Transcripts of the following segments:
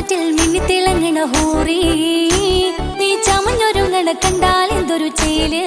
പത്തരമാറ്റിൽ മിന്നിത്തിളങ്ങണ ഹൂറി നീ ചമഞ്ഞൊരുങ്ങണ കണ്ടാൽ എന്തൊരു ചേല്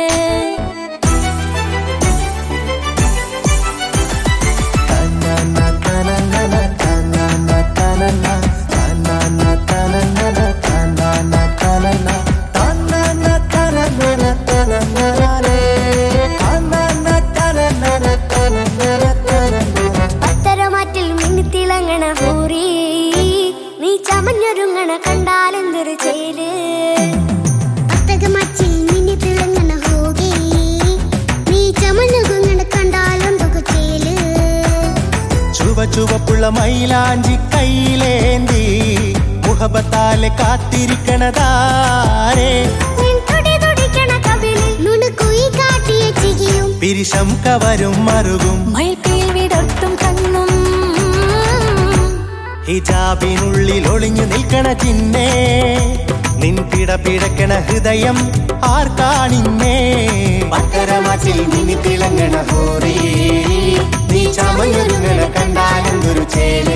പത്തരമാറ്റിൽ മിന്നിത്തിളങ്ങണ ഹൂറി നീ ചമഞ്ഞൊരുങ്ങണ കണ്ടാൽ എന്തൊരു ചേല് പത്തരമാറ്റിൽ മിന്നിത്തിളങ്ങണ ഹൂറി നീ ചമഞ്ഞൊരുങ്ങണ കണ്ടാൽ എന്തൊരു ചേല് ചുവപ്പുള്ള മൈലാഞ്ചി കൈയിലേന്തി മുഹബത്താലെ കാത്തിരിക്കണതാരേ പിരിശം കവരും മറുകും മയിൽപ്പീൽ വിടർത്തും കണ്ണും ഹിജാബിനുള്ളിൽ ഒളിഞ്ഞു നിൽക്കണ ചിന്നേ നിൻ പിടപിടക്കണ ഹൃദയം ആർക്കാണിന്നേ പത്തരമാറ്റിൽ മിന്നിത്തിളങ്ങണ ഹൂറി നീ ചമഞ്ഞൊരുങ്ങണ കണ്ടാലെന്തൊരു ചേല്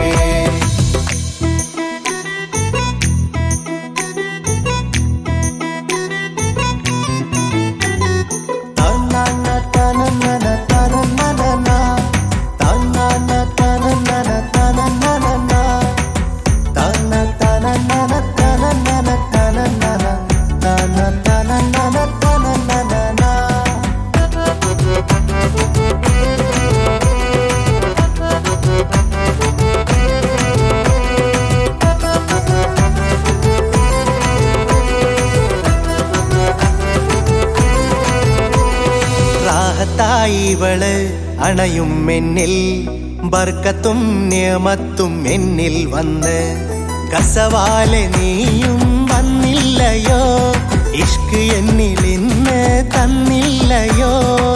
ഇവള് അണയും എന്നിൽ ബർക്കത്തും നിയമത്തും എന്നിൽ വന്ന് കസവാലെ നീയും വന്നില്ലയോ ഇഷ്ക് എന്നിൽ ഇന്ന് തന്നില്ലയോ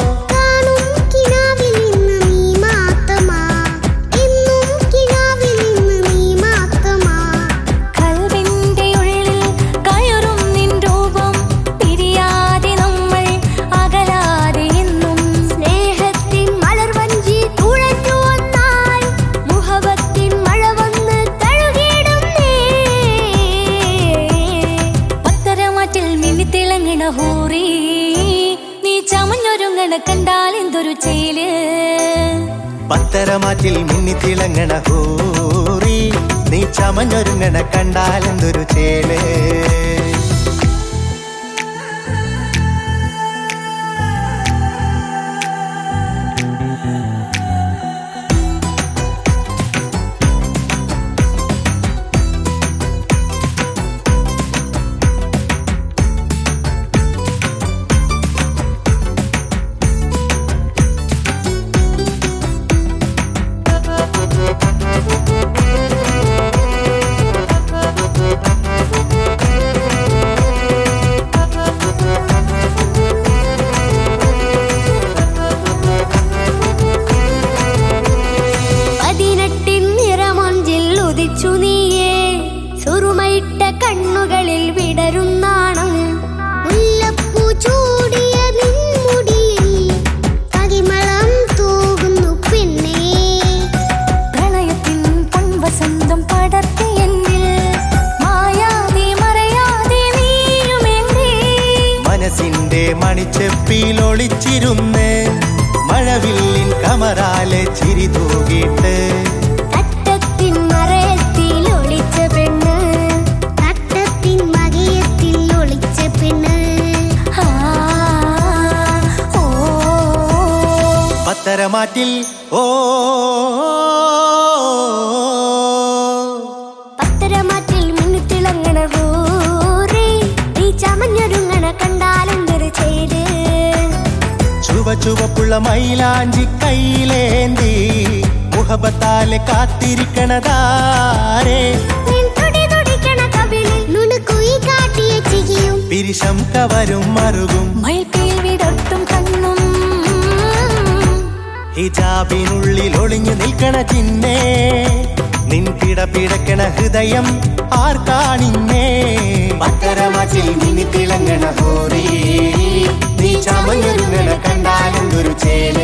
ഹൂറി നീ ചമഞ്ഞൊരുങ്ങണ കണ്ടാൽ എന്തൊരു ചേല് പത്തരമാറ്റിൽ മിന്നിത്തിളങ്ങണ ഹൂറി നീ ചമഞ്ഞൊരുങ്ങണ കണ്ടാൽ എന്തൊരു ചേല് സുറുമയിട്ട കണ്ണുകളിൽ വിടരും നാണം മുല്ലപ്പൂ ചൂടിയ നിൻമുടിയിൽ പരിമളം തൂകുന്നു പെണ്ണേ പ്രളയത്തിൻ പൊൻവസന്തം പടർത്തി എന്നിൽ മായാതെ മറയാതെ നീയുമെന്തേ മനസ്സിന്റെ മണിച്ചെപ്പിൽ ഒളിച്ചിരുന്ന് മഴവില്ലിൻ കമറാലെ ചിരി തൂകിയിട്ട് പത്തരമാറ്റിൽ പത്തരമാറ്റിൽ മിന്നിത്തിളങ്ങണ ഹൂറി നീ ചമഞ്ഞൊരുങ്ങണ കണ്ടാലെന്തൊരു ചേല് ചുവപ്പുള്ള മൈലാഞ്ചി കൈയിലേന്തി മുഹബത്താലെ കാത്തിരിക്കണതാരേ പിരിശം കവരും മറുകും മയിൽപ്പീൽ വിടർത്തും കണ്ണും ഹിജാബിനുള്ളിൽ ഒളിഞ്ഞു നിൽക്കണ ചിന്നേ നിൻ പിടപിടക്കണ ഹൃദയം ആർക്കാണിന്നേ പത്തരമാറ്റിൽ മിന്നിത്തിളങ്ങണ ഹൂറി നീ ചമഞ്ഞൊരുങ്ങണ കണ്ടാലെന്തൊരു ചേല്